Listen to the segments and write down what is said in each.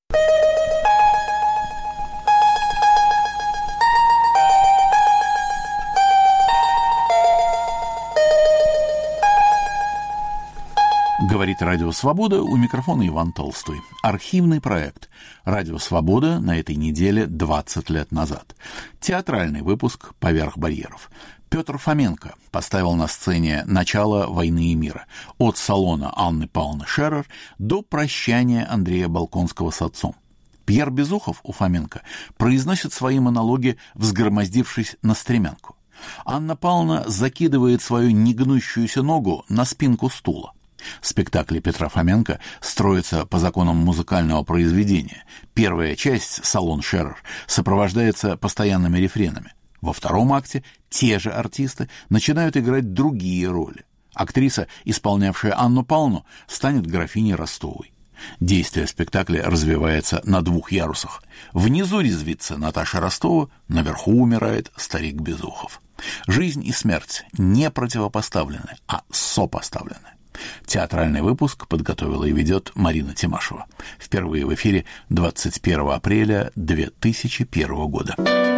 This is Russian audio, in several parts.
Говорит Радио Свобода, у микрофона Иван Толстой. Архивный проект «Радио Свобода» на этой неделе 20 лет назад. Театральный выпуск «Поверх барьеров». Петр Фоменко поставил на сцене начало «Войны и мира» от салона Анны Павловны Шерер до прощания Андрея Болконского с отцом. Пьер Безухов у Фоменко произносит свои монологи, взгромоздившись на стремянку. Анна Павловна закидывает свою негнущуюся ногу на спинку стула. Спектакли Петра Фоменко строятся по законам музыкального произведения. Первая часть «Салон Шерер» сопровождается постоянными рефренами. Во втором акте те же артисты начинают играть другие роли. Актриса, исполнявшая Анну Павловну, станет графиней Ростовой. Действие спектакля развивается на двух ярусах. Внизу резвится Наташа Ростова, наверху умирает старик Безухов. Жизнь и смерть не противопоставлены, а сопоставлены. Театральный выпуск подготовила и ведет Марина Тимашева. Впервые в эфире 21 апреля 2001 года.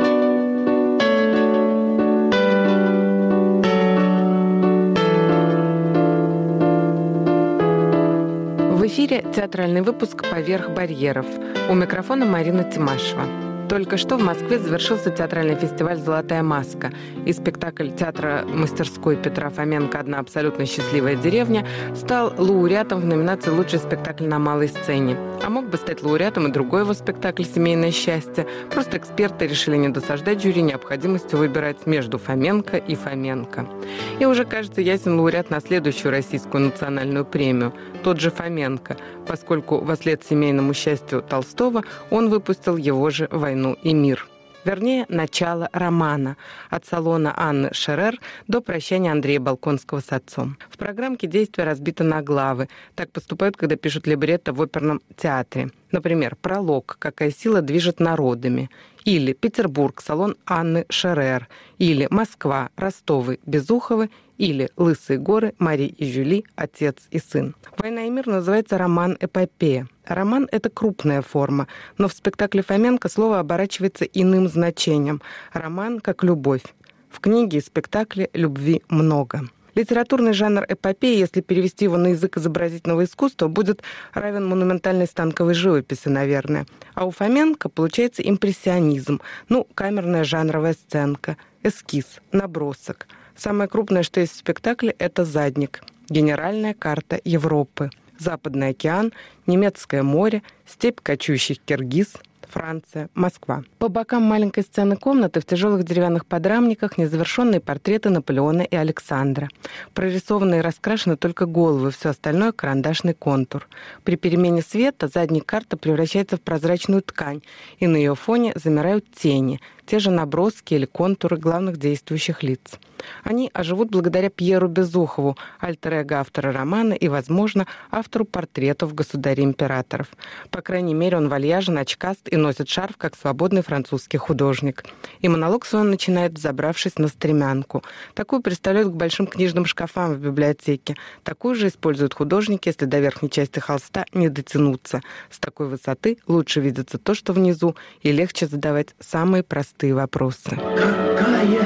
В эфире театральный выпуск «Поверх барьеров». У микрофона Марина Тимашева. Только что в Москве завершился театральный фестиваль «Золотая маска», и спектакль театра мастерской Петра Фоменко «Одна абсолютно счастливая деревня» стал лауреатом в номинации «Лучший спектакль на малой сцене». А мог бы стать лауреатом и другой его спектакль «Семейное счастье». Просто эксперты решили не досаждать жюри необходимостью выбирать между Фоменко и Фоменко. И уже, кажется, ясен лауреат на следующую российскую национальную премию, тот же Фоменко, поскольку вослед семейному счастью Толстого он выпустил его же «Войну и мир». Вернее, начало романа от салона Анны Шерер до прощания Андрея Болконского с отцом. В программке действие разбито на главы. Так поступают, когда пишут либретто в оперном театре. Например, пролог «Какая сила движет народами», или Петербург, салон Анны Шерер, или Москва, Ростовы, Безуховы, или Лысые горы, Мари и Жюли, отец и сын. «Война и мир» называется роман-эпопея. Роман — это крупная форма, но в спектакле Фоменко слово оборачивается иным значением. Роман как любовь. В книге и спектакле любви много. Литературный жанр эпопеи, если перевести его на язык изобразительного искусства, будет равен монументальной станковой живописи, наверное. А у Фоменко получается импрессионизм, камерная жанровая сценка, эскиз, набросок. Самое крупное, что есть в спектакле, это задник. Генеральная карта Европы. Западный океан, немецкое море, степь кочующих киргиз, Франция, Москва. По бокам маленькой сцены комнаты в тяжелых деревянных подрамниках незавершенные портреты Наполеона и Александра. Прорисованы и раскрашены только головы, все остальное — карандашный контур. При перемене света задняя карта превращается в прозрачную ткань, и на ее фоне замирают тени, те же наброски или контуры главных действующих лиц. Они оживут благодаря Пьеру Безухову, альтер-эго автора романа и, возможно, автору портретов государей-императоров. По крайней мере, он вальяжен, очкаст и носит шарф, как свободный французский художник. И монолог свой он начинает, взобравшись на стремянку. Такую представляют к большим книжным шкафам в библиотеке. Такую же используют художники, если до верхней части холста не дотянуться. С такой высоты лучше видится то, что внизу, и легче задавать самые простые вопросы. Какая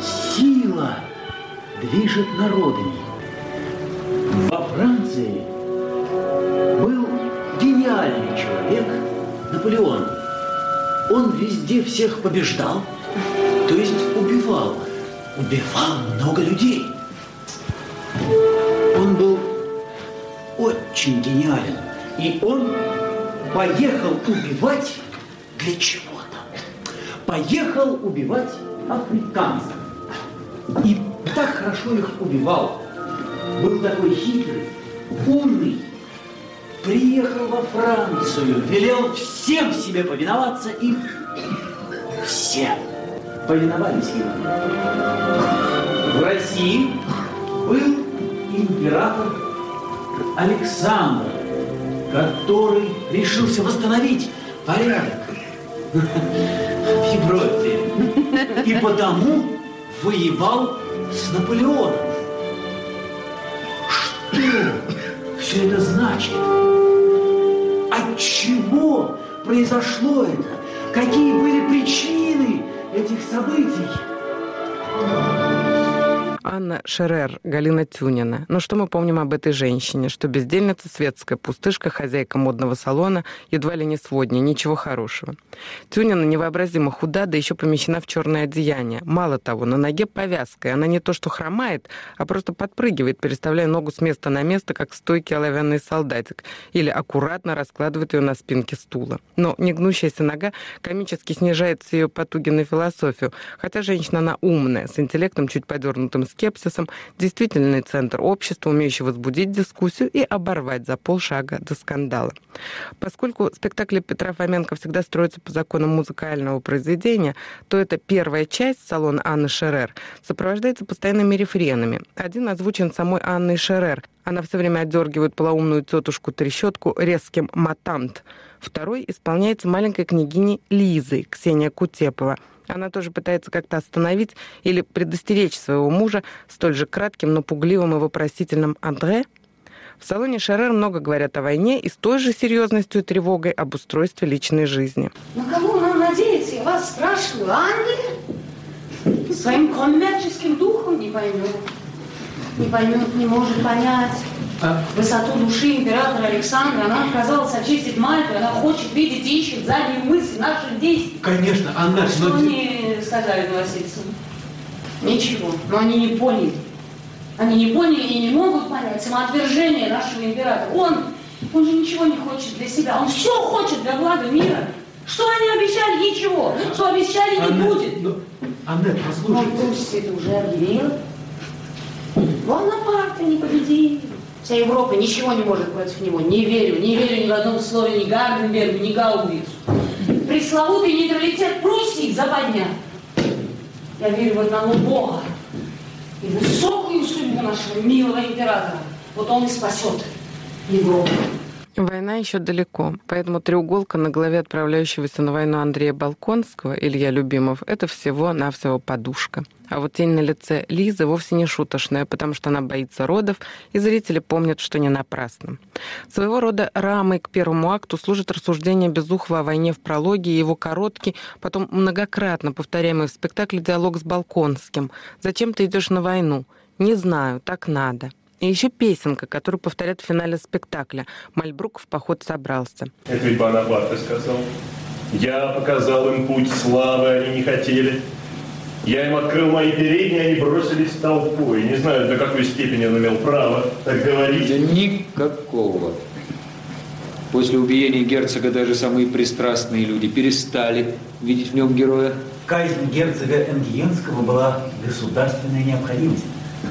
сила движет народами? Во Франции был гениальный человек Наполеон. Он везде всех побеждал, то есть убивал много людей. Он был очень гениален, и он поехал убивать для чего-то. Поехал убивать африканцев. И так хорошо их убивал. Был такой хитрый, умный. Приехал во Францию, велел всем себе повиноваться, и все повиновались ему. В России был император Александр, который решился восстановить порядок в Европе. И потому воевал с Наполеоном. Что все это значит? Отчего произошло это? Какие были причины этих событий? Анна Шерер, Галина Тюнина. Но что мы помним об этой женщине? Что бездельница, светская пустышка, хозяйка модного салона, едва ли не сводня, ничего хорошего. Тюнина невообразимо худа, да еще помещена в черное одеяние. Мало того, на ноге повязка, и она не то что хромает, а просто подпрыгивает, переставляя ногу с места на место, как стойкий оловянный солдатик, или аккуратно раскладывает ее на спинке стула. Но негнущаяся нога комически снижается ее потуги на философию, хотя женщина она умная, с интеллектом чуть подернутым скепсисом, действительный центр общества, умеющий возбудить дискуссию и оборвать за полшага до скандала. Поскольку спектакли Петра Фоменко всегда строятся по законам музыкального произведения, то эта первая часть, салон Анны Шерер, сопровождается постоянными рефренами. Один озвучен самой Анной Шерер. Она все время отдергивает полоумную тетушку-трещотку резким матант. Второй исполняется маленькой княгиней Лизой, Ксения Кутепова. Она тоже пытается как-то остановить или предостеречь своего мужа столь же кратким, но пугливым и вопросительным «Андре?». В салоне Шерер много говорят о войне и с той же серьезностью и тревогой об устройстве личной жизни. На кого нам надеяться? Я вас спрашиваю, ангелы? Своим коммерческим духом не поймет. Не поймет, не может понять высоту души императора Александра. Она отказалась очистить Мальту, она хочет видеть и ищет заднюю мысль наших действий. Конечно, Анна... Что они сказали новосельцам? Ничего, но они не поняли. Они не поняли и не могут понять самоотвержение нашего императора. Он же ничего не хочет для себя, он все хочет для блага мира. Что они обещали? Ничего. Что обещали, не будет. Анна, послушайте. Но пусть это уже объявил. Бонапарта не победили. Вся Европа ничего не может против него. Не верю ни в одном слове ни Гарденбергу, ни Гаубицу. Пресловутый нейтралитет Пруссии западня. Я верю в одного Бога и высокую судьбу нашего милого императора. Вот он и спасет Европу. Война еще далеко, поэтому треуголка на голове отправляющегося на войну Андрея Болконского, Илья Любимов, это всего-навсего подушка. А вот тень на лице Лизы вовсе не шуточная, потому что она боится родов, и зрители помнят, что не напрасно. Своего рода рамой к первому акту служит рассуждение Безухова о войне в прологе и его короткий, потом многократно повторяемый в спектакле диалог с Болконским. «Зачем ты идешь на войну? Не знаю, так надо». И еще песенка, которую повторят в финале спектакля. Мальбрук в поход собрался. Это ведь Бонапарт сказал. Я показал им путь славы, они не хотели. Я им открыл мои передние, они бросились толпой. Не знаю, до какой степени он имел право так говорить. Да никакого. После убиения герцога даже самые пристрастные люди перестали видеть в нем героя. Казнь герцога Энгиенского была государственной необходимостью.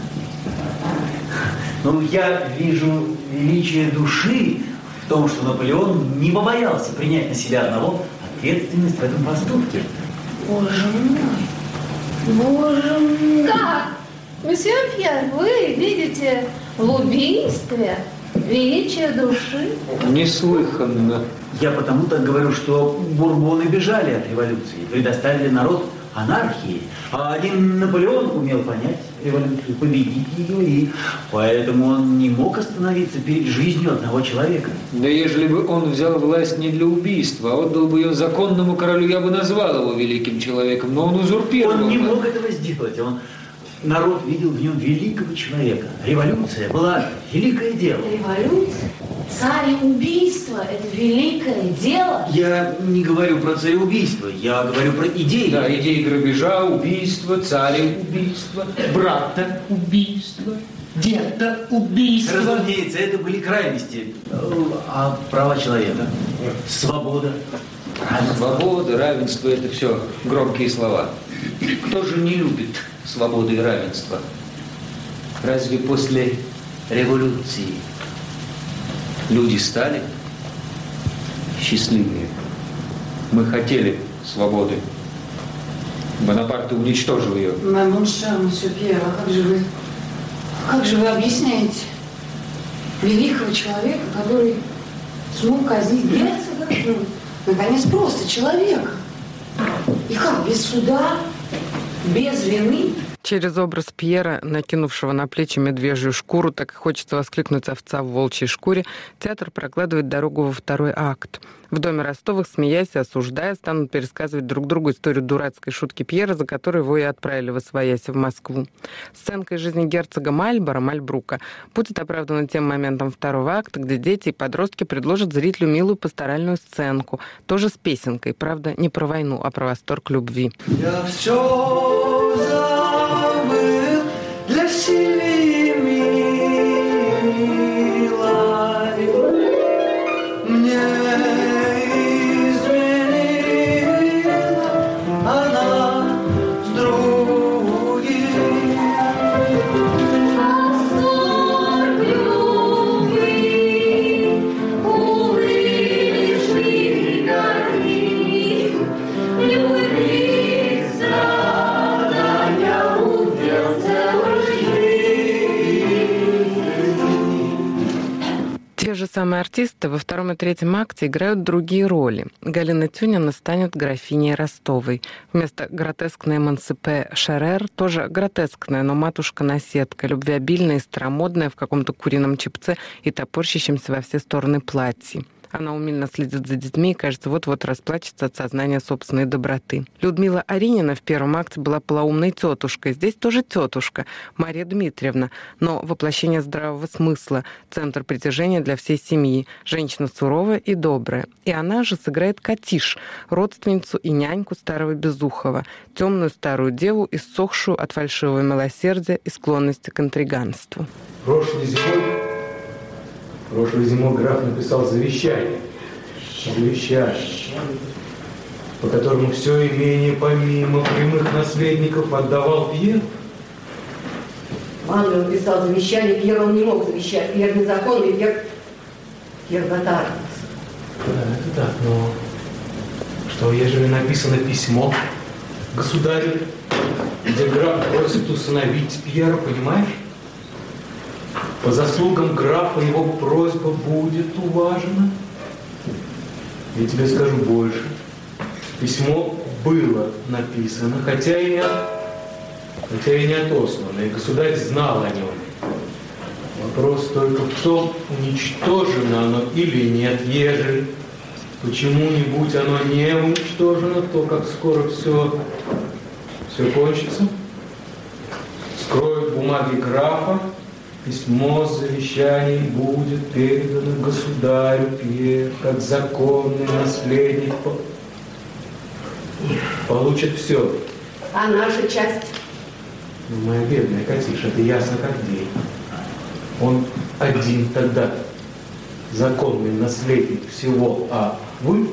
Но я вижу величие души в том, что Наполеон не побоялся принять на себя одного ответственность в этом поступке. Боже мой! Боже мой! Как? Месье Пьер, вы видите в убийстве величие души? Неслыханно. Я потому так говорю, что бурбоны бежали от революции, предоставили народ анархии. А один Наполеон умел понять революцию, победить ее, и поэтому он не мог остановиться перед жизнью одного человека. Да ежели бы он взял власть не для убийства, а отдал бы ее законному королю, я бы назвал его великим человеком, но он узурпировал. Он не мог этого сделать. Народ видел в нем великого человека. Революция была великое дело. Революция? Цареубийство – это великое дело? Я не говорю про цареубийство, я говорю про идеи. Да, идеи грабежа, убийства, цареубийства, брата убийства, деда убийства. Разумеется, это были крайности. А права человека, свобода, равенство. Свобода, равенство – это все громкие слова. Кто же не любит свободы и равенства? Разве после революции люди стали счастливее? Мы хотели свободы. Бонапарт уничтожил ее. Мон шер, месье Пьер, а как же вы объясняете великого человека, который смог казнить герцога? Наконец, просто человека. И как, без суда, без вины? Через образ Пьера, накинувшего на плечи медвежью шкуру, так и хочется воскликнуть овца в волчьей шкуре, театр прокладывает дорогу во второй акт. В доме Ростовых, смеясь и осуждая, станут пересказывать друг другу историю дурацкой шутки Пьера, за которую его и отправили восвояси в Москву. Сценка из жизни герцога Мальбрука будет оправдана тем моментом второго акта, где дети и подростки предложат зрителю милую пасторальную сценку, тоже с песенкой, правда, не про войну, а про восторг любви. Я все забыл для Сильвии милой, мне изменила она с другим. Восторг любви, увы, лишь не горит, любви страдания удел целой жизни. Те же самые артисты во втором и третьем акте играют другие роли. Галина Тюнина станет графиней Ростовой. Вместо гротескной эмансипе Шерер тоже гротескная, но матушка-наседка, любвеобильная и старомодная в каком-то курином чепце и топорщащемся во все стороны платье. Она умильно следит за детьми и, кажется, вот-вот расплачется от сознания собственной доброты. Людмила Аринина в первом акте была полоумной тетушкой. Здесь тоже тетушка, Мария Дмитриевна, но воплощение здравого смысла, центр притяжения для всей семьи, женщина суровая и добрая. И она же сыграет Катиш, родственницу и няньку старого Безухова, темную старую деву, иссохшую от фальшивого милосердия и склонности к интриганству. Прошлой зимой граф написал завещание, по которому все имение помимо прямых наследников отдавал Пьеру. Ладно, он писал завещание, Пьер он не мог завещать. Пьер незаконный, Пьер Готар. Да, это так, но что, ежели написано письмо государю, где граф просит усыновить Пьера, понимаешь? По заслугам графа его просьба будет уважена. Я тебе скажу больше. Письмо было написано, хотя и не отослано, и государь знал о нем. Вопрос только в том, уничтожено оно или нет. Ежели почему-нибудь оно не уничтожено, то как скоро все кончится, скроют бумаги графа, письмо с завещанием будет передано государю Пьер, как законный наследник. Получит все. А наша часть? Моя бедная Катиша, это ясно как день. Он один тогда законный наследник всего, а мы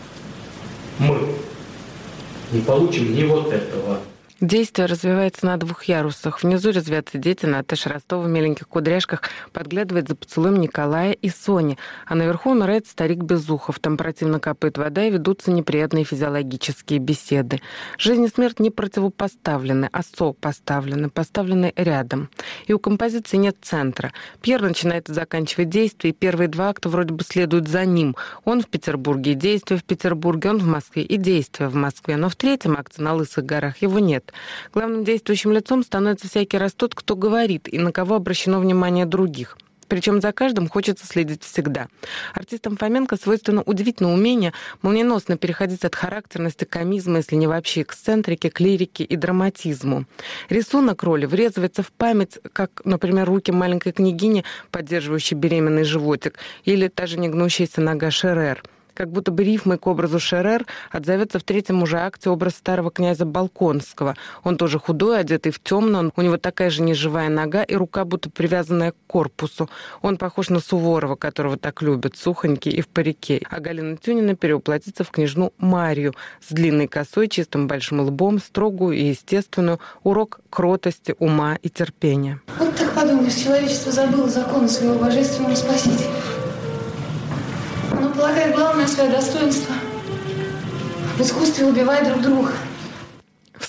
не получим ни вот этого. Действие развивается на двух ярусах. Внизу резвятся дети, Наташа Ростова в миленьких кудряшках подглядывает за поцелуем Николая и Сони, а наверху умирает старик Безухов. Там противно капает вода и ведутся неприятные физиологические беседы. Жизнь и смерть не противопоставлены, а сопоставлены, поставлены рядом. И у композиции нет центра. Пьер начинает и заканчивает действие, и первые два акта вроде бы следуют за ним. Он в Петербурге, и действие в Петербурге, он в Москве, и действие в Москве. Но в третьем акте на Лысых горах его нет. Главным действующим лицом становится всякий раз тот, кто говорит и на кого обращено внимание других. Причем за каждым хочется следить всегда. Артистам Фоменко свойственно удивительное умение молниеносно переходить от характерности, комизма, если не вообще эксцентрики, к лирике и драматизму. Рисунок роли врезывается в память, как, например, руки маленькой княгини, поддерживающей беременный животик, или та же негнущаяся нога Шерер. Как будто бы рифмой к образу Шерер отзовется в третьем уже акте образ старого князя Болконского. Он тоже худой, одетый в темно, у него такая же неживая нога и рука будто привязанная к корпусу. Он похож на Суворова, которого так любят, сухонький и в парике. А Галина Тюнина перевоплотится в княжну Марию с длинной косой, чистым большим лбом, строгую и естественную, урок кротости, ума и терпения. Вот так подумаешь, человечество забыло законы своего божественного спасителя. Оно полагает главное свое достоинство. В искусстве убивать друг друга. В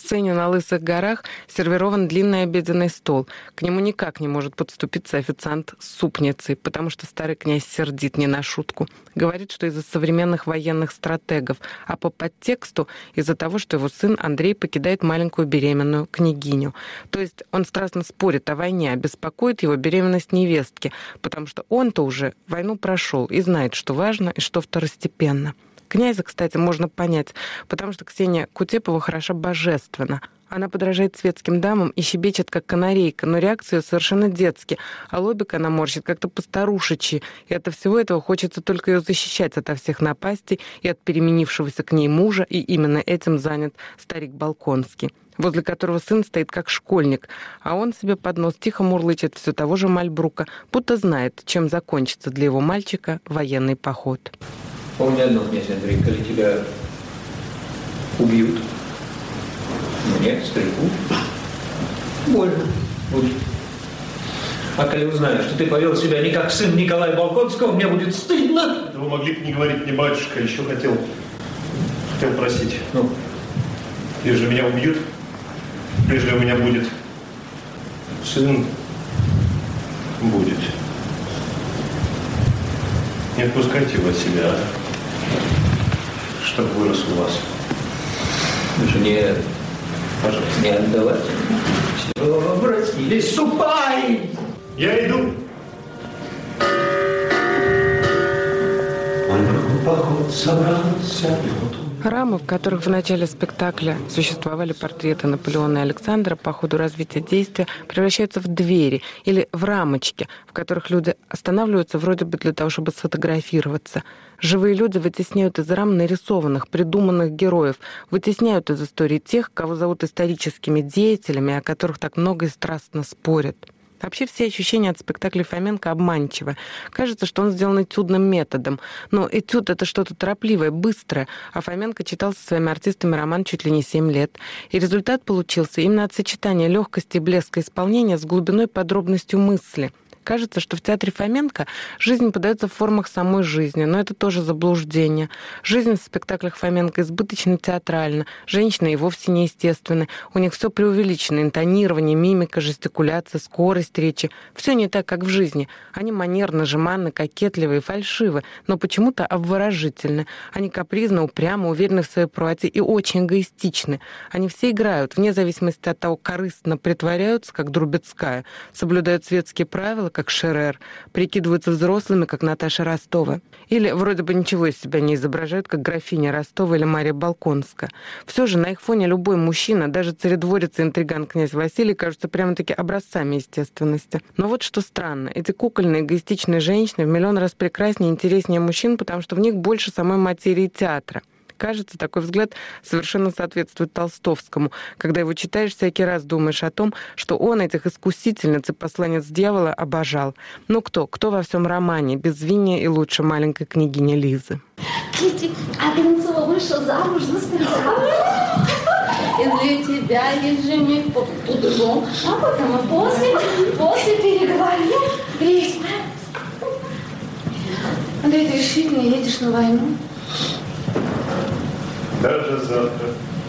сцене на Лысых горах сервирован длинный обеденный стол. К нему никак не может подступиться официант с супницей, потому что старый князь сердит не на шутку. Говорит, что из-за современных военных стратегов, а по подтексту из-за того, что его сын Андрей покидает маленькую беременную княгиню. То есть он страстно спорит о войне, а беспокоит его беременность невестки, потому что он-то уже войну прошел и знает, что важно и что второстепенно. Князя, кстати, можно понять, потому что Ксения Кутепова хороша божественно. Она подражает светским дамам и щебечет, как канарейка, но реакции ее совершенно детские, а лобик она морщит как-то постарушечьи, и от всего этого хочется только ее защищать ото всех напастей и от переменившегося к ней мужа, и именно этим занят старик Балконский, возле которого сын стоит как школьник, а он себе под нос тихо мурлычет все того же Мальбрука, будто знает, чем закончится для его мальчика военный поход. Помни одно, князь Андрей, коли тебя убьют, мне, старику, больно будет. А коли узнаю, что ты повел себя не как сын Николая Балконского, мне будет стыдно. Вы могли бы не говорить мне, батюшка, еще хотел просить. Ну, прежде меня убьют, прежде у меня будет сын, будет. Не отпускайте его от себя, чтобы вырос у вас. Жене, пожалуйста, не отдавать. Все, обратились, ступай! Я иду. Поход собрался. Рамы, в которых в начале спектакля существовали портреты Наполеона и Александра, по ходу развития действия превращаются в двери или в рамочки, в которых люди останавливаются вроде бы для того, чтобы сфотографироваться. Живые люди вытесняют из рам нарисованных, придуманных героев, вытесняют из истории тех, кого зовут историческими деятелями, о которых так много и страстно спорят. Вообще все ощущения от спектакля Фоменко обманчивы. Кажется, что он сделан этюдным методом. Но этюд — это что-то торопливое, быстрое. А Фоменко читал со своими артистами роман чуть ли не 7 лет. И результат получился именно от сочетания легкости и блеска исполнения с глубиной и подробностью мысли. Кажется, что в театре Фоменко жизнь подается в формах самой жизни, но это тоже заблуждение. Жизнь в спектаклях Фоменко избыточно театральна, женщины и вовсе неестественны. У них все преувеличено: интонирование, мимика, жестикуляция, скорость речи. Все не так, как в жизни. Они манерно, жеманны, кокетливы и фальшивы, но почему-то обворожительны. Они капризны, упрямы, уверены в своей правоте и очень эгоистичны. Они все играют, вне зависимости от того, корыстно притворяются, как Друбецкая, соблюдают светские правила, как Шерер, прикидываются взрослыми, как Наташа Ростова. Или вроде бы ничего из себя не изображают, как графиня Ростова или Мария Балконская. Все же на их фоне любой мужчина, даже царедворец и интриган князь Василий, кажутся прямо-таки образцами естественности. Но вот что странно. Эти кукольные, эгоистичные женщины в миллион раз прекраснее и интереснее мужчин, потому что в них больше самой материи театра. Кажется, такой взгляд совершенно соответствует Толстовскому. Когда его читаешь, всякий раз думаешь о том, что он этих искусительниц и посланец дьявола обожал. Ну кто во всем романе безвиннее и лучше маленькой княгини Лизы? Кити, а ты Нецова вышел замуж за старика. И для тебя есть жених по-другому. А потом мы после переговорим. Лизь, Андрей, ты решительно едешь на войну? Даже завтра.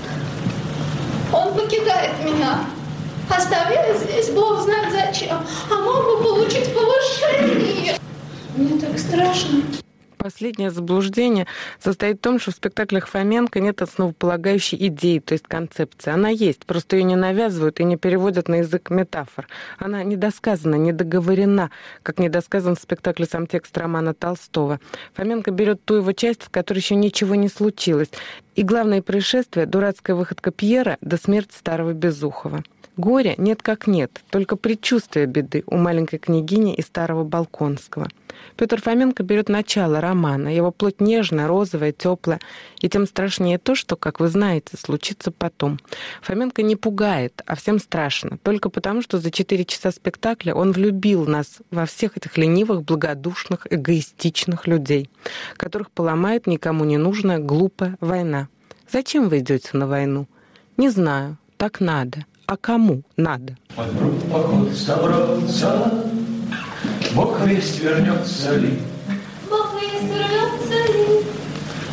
Он покидает меня. Оставляет здесь, Бог знает зачем. А мог бы получить повышение. Мне так страшно. Последнее заблуждение состоит в том, что в спектаклях Фоменко нет основополагающей идеи, то есть концепции. Она есть, просто ее не навязывают и не переводят на язык метафор. Она недосказана, недоговорена, как недосказан в спектакле сам текст романа Толстого. Фоменко берет ту его часть, в которой еще ничего не случилось. И главное происшествие — дурацкая выходка Пьера до смерти старого Безухова. Горя нет как нет, только предчувствие беды у маленькой княгини и старого Балконского. Петр Фоменко берет начало романа, его плоть нежная, розовая, теплая, и тем страшнее то, что, как вы знаете, случится потом. Фоменко не пугает, а всем страшно, только потому, что за 4 часа спектакля он влюбил нас во всех этих ленивых, благодушных, эгоистичных людей, которых поломает никому не нужная, глупая война. Зачем вы идете на войну? Не знаю, так надо. А кому надо? Поход собрался, Бог весть вернется ли? Бог весть вернется ли?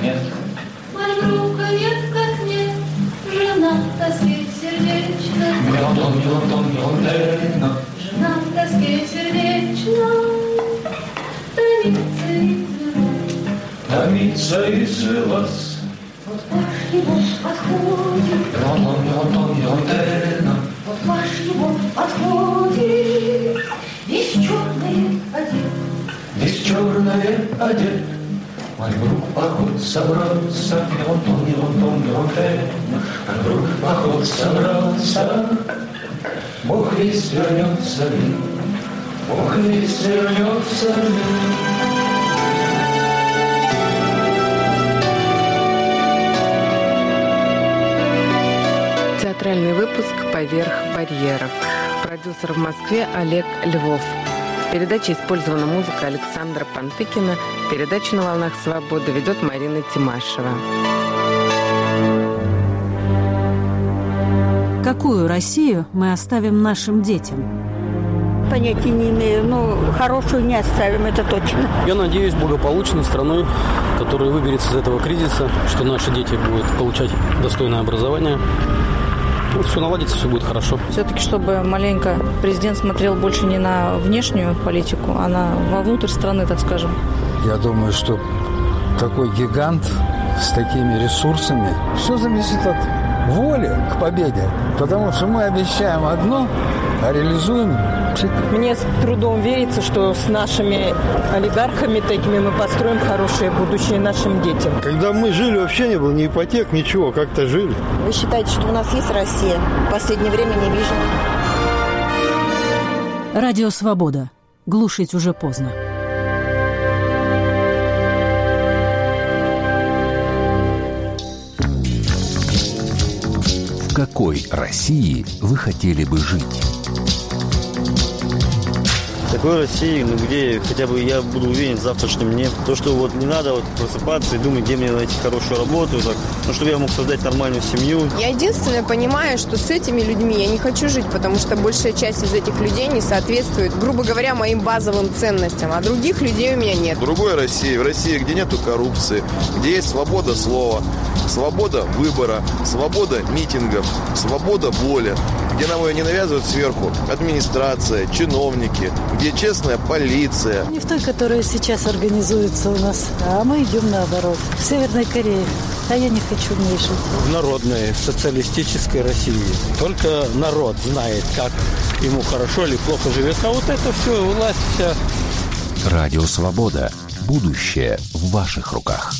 нет. Мать группа нет, как нет, жена в тоске сердечно. Жена в тоске сердечно, томится и свелась. Вот ваш его отходит, вот ваш его отходит, весь черный одет. Весь черное одет, мой друг поход собрался, друг поход собрался, Бог весь вернется ли, Бог весь вернется ли. Театральный выпуск «Поверх барьеров». Продюсер в Москве Олег Львов. В передаче использована музыка Александра Пантыкина. Передачу на «Волнах Свободы» ведет Марина Тимашева. Какую Россию мы оставим нашим детям? Понятия не имею, но хорошую не оставим, это точно. Я надеюсь, благополучной страной, которая выберется из этого кризиса, что наши дети будут получать достойное образование. Все наладится, все будет хорошо. Все-таки, чтобы маленько президент смотрел больше не на внешнюю политику, а вовнутрь страны, так скажем. Я думаю, что такой гигант с такими ресурсами, все зависит от воли к победе. Потому что мы обещаем одно, а реализуем. Мне с трудом верится, что с нашими олигархами такими мы построим хорошее будущее нашим детям. Когда мы жили, вообще не было ни ипотек, ничего, как-то жили. Вы считаете, что у нас есть Россия? В последнее время не вижу. Радио «Свобода». Глушить уже поздно. В какой России вы хотели бы жить? Такой России, где хотя бы я буду уверен в завтрашнем дне. То, что вот не надо просыпаться и думать, где мне найти хорошую работу, чтобы я мог создать нормальную семью. Я единственное понимаю, что с этими людьми я не хочу жить, потому что большая часть из этих людей не соответствует, грубо говоря, моим базовым ценностям, а других людей у меня нет. В другой России, в России, где нету коррупции, где есть свобода слова, свобода выбора, свобода митингов, свобода воли, где нам ее не навязывают сверху администрация, чиновники, где честная полиция. Не в той, которая сейчас организуется у нас, а мы идем наоборот. В Северной Корее. А я не хочу в ней жить. В народной социалистической России. Только народ знает, как ему хорошо или плохо живется. А вот это все, власть вся. Радио «Свобода». Будущее в ваших руках.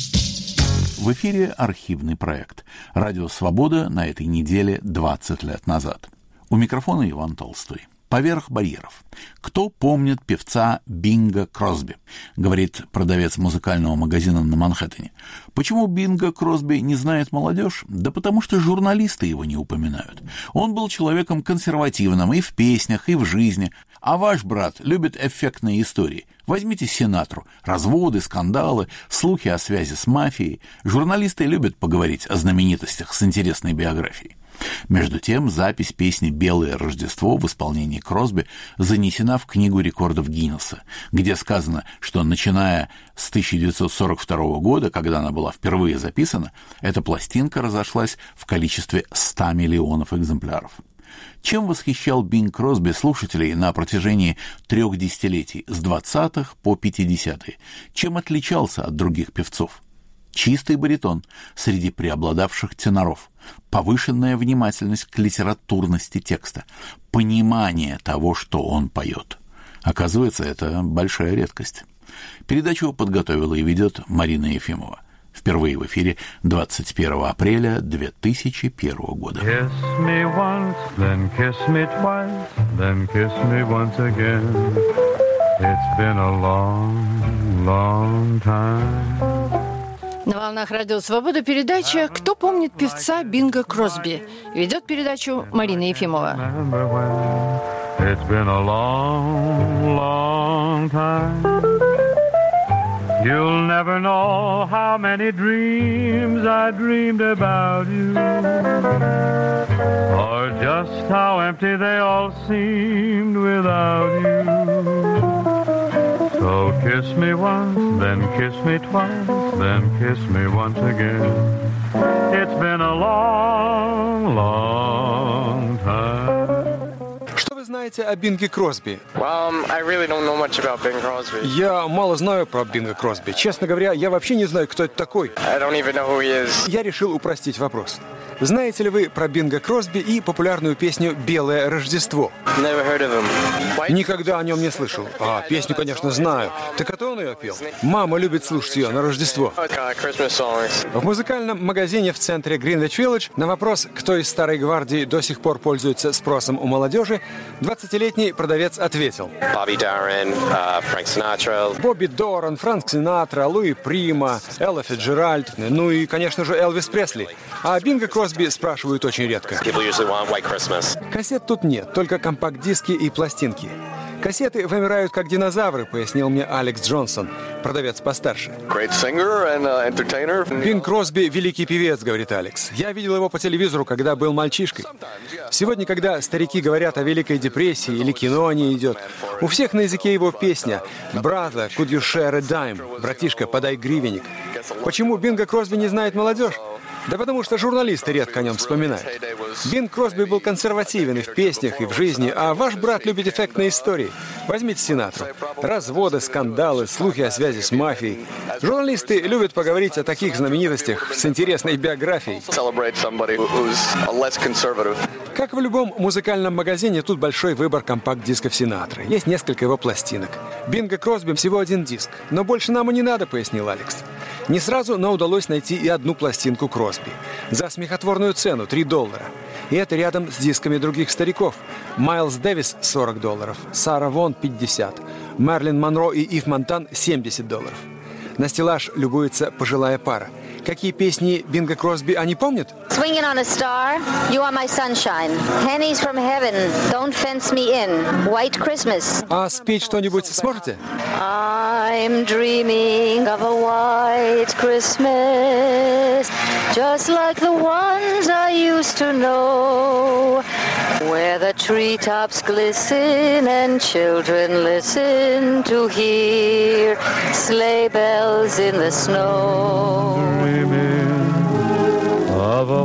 В эфире архивный проект. Радио «Свобода» на этой неделе 20 лет назад. У микрофона Иван Толстой. «Поверх барьеров». Кто помнит певца Бинга Кросби? Говорит продавец музыкального магазина на Манхэттене. Почему Бинга Кросби не знает молодежь? Да потому что журналисты его не упоминают. Он был человеком консервативным и в песнях, и в жизни. А ваш брат любит эффектные истории. Возьмите Синатру. Разводы, скандалы, слухи о связи с мафией. Журналисты любят поговорить о знаменитостях с интересной биографией. Между тем, запись песни «Белое Рождество» в исполнении Кросби занесена в Книгу рекордов Гиннесса, где сказано, что начиная с 1942 года, когда она была впервые записана, эта пластинка разошлась в количестве 100 миллионов экземпляров. Чем восхищал Бинг Кросби слушателей на протяжении 3 десятилетий, с 20-х по 50-е? Чем отличался от других певцов? Чистый баритон среди преобладавших теноров, повышенная внимательность к литературности текста, понимание того, что он поет. Оказывается, это большая редкость. Передачу подготовила и ведет Марина Ефимова. Впервые в эфире 21 апреля 2001 года. Kiss me once, then kiss me twice, then kiss me once again. It's been a long, long time. На волнах Радио Свобода передача «Кто помнит певца Бинга Кросби?» Ведет передачу Марина Ефимова. It's been a long, long time. You'll never know how many dreams I dreamed about you, or just how empty they all seemed without you. So kiss me once, then kiss me twice, then kiss me once again. It's been a long, long time. Что вы знаете о Бинге Кросби? I really don't know much about Bing Crosby. Я мало знаю про Бинга Кросби. Честно говоря, я вообще не знаю, кто это такой. I don't even know who he is. Я решил упростить вопрос. Знаете ли вы про Бинга Кросби и популярную песню «Белое Рождество»? Never heard of him. Никогда о нем не слышал. А песню, конечно, знаю. Так это он ее пел? Мама любит слушать ее на Рождество. Christmas songs. В музыкальном магазине в центре Greenwich Village на вопрос, кто из старой гвардии до сих пор пользуется спросом у молодежи, 20-летний продавец ответил. Bobby Darin, Frank Sinatra. Бобби Доран, Фрэнк Синатра, Луи Прима, Элла Фицджеральд, ну и, конечно же, Элвис Пресли. А Бинга Кросби спрашивают очень редко. Кассет тут нет, только компакт-диски и пластинки. Кассеты вымирают как динозавры, пояснил мне Алекс Джонсон, продавец постарше. Бинг Кросби – великий певец, говорит Алекс. Я видел его по телевизору, когда был мальчишкой. Сегодня, когда старики говорят о Великой депрессии или кино не идет, у всех на языке его песня «Brother, could you share a dime?» «Братишка, подай гривенник». Почему Бинга Кросби не знает молодежь? Да потому что журналисты редко о нем вспоминают. Бинг Кросби был консервативен и в песнях, и в жизни, а ваш брат любит эффектные истории. Возьмите Синатру. Разводы, скандалы, слухи о связи с мафией. Журналисты любят поговорить о таких знаменитостях с интересной биографией. Как в любом музыкальном магазине, тут большой выбор компакт-дисков Синатры. Есть несколько его пластинок. Бинга Кросби всего один диск. Но больше нам и не надо, пояснил Алекс. Не сразу, но удалось найти и одну пластинку Кросби. За смехотворную цену $3. И это рядом с дисками других стариков. Майлз Дэвис $40, Сара Вон $50, Мэрилин Монро и Ив Монтан $70. На стеллаж любуется пожилая пара. Какие песни Бинга Кросби они помнят? Swinging on a star, You Are My Sunshine, Pennies from Heaven, Don't Fence Me In, White Christmas. А спеть что-нибудь сможете? I'm dreaming of a white Christmas, just like the ones I used to know, where the treetops glisten and children listen to hear sleigh bells in the snow. Of a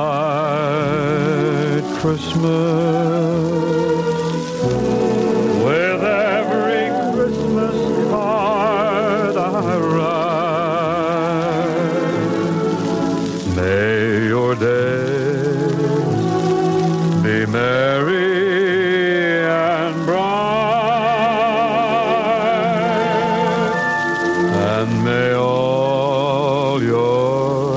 white Christmas, with every Christmas card I write, may your days be merry and bright, and may all your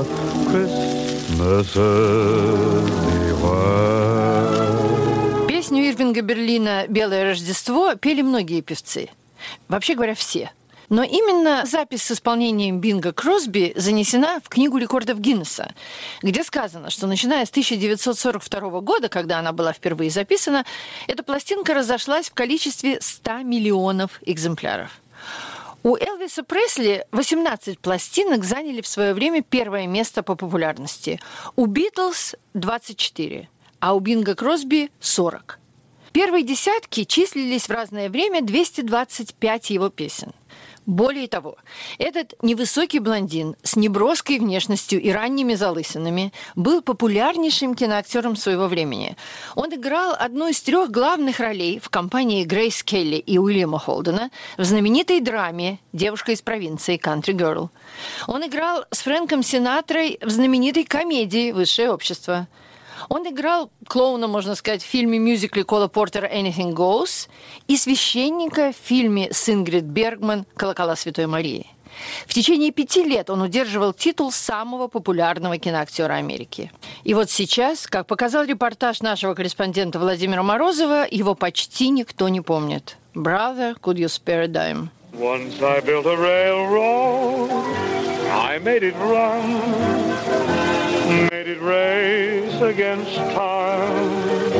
Песню Ирвинга Берлина «Белое Рождество» пели многие певцы. Вообще говоря, все. Но именно запись с исполнением Бинга Кросби занесена в Книгу рекордов Гиннесса, где сказано, что начиная с 1942 года, когда она была впервые записана, эта пластинка разошлась в количестве 100 миллионов экземпляров. У Элвиса Пресли 18 пластинок заняли в свое время первое место по популярности. У Битлз 24, а у Бинга Кросби 40. Первые десятки числились в разное время 225 его песен. Более того, этот невысокий блондин с неброской внешностью и ранними залысинами был популярнейшим киноактером своего времени. Он играл одну из 3 главных ролей в компании Грейс Келли и Уильяма Холдена в знаменитой драме «Девушка из провинции» «Country Girl». Он играл с Фрэнком Синатрой в знаменитой комедии «Высшее общество». Он играл клоуна, можно сказать, в фильме-мюзикле Кола Портера «Anything Goes» и священника в фильме с Ингрид Бергман «Колокола Святой Марии». В течение 5 лет он удерживал титул самого популярного киноактера Америки. И вот сейчас, как показал репортаж нашего корреспондента Владимира Морозова, его почти никто не помнит. «Brother, could you spare a dime?» Once I built a railroad, I made it run, made it race against time.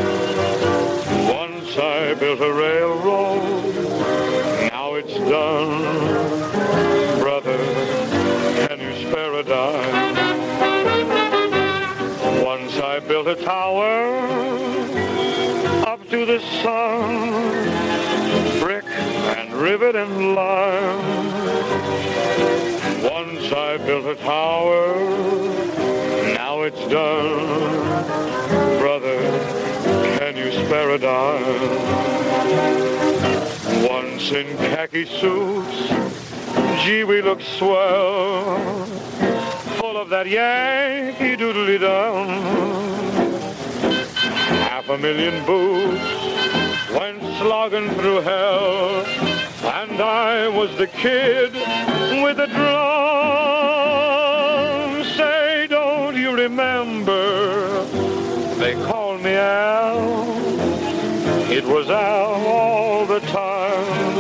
Once I built a railroad, now it's done. Brother, sun, brick and rivet and lime. Once I built a tower, now it's done. Brother, can you spare a dime? Once in khaki suits, gee, we look swell, full of that Yankee doodly-dum. 500,000 boots went slogging through hell, and I was the kid with the drum. Say, don't you remember? They called me Al. It was Al all the time.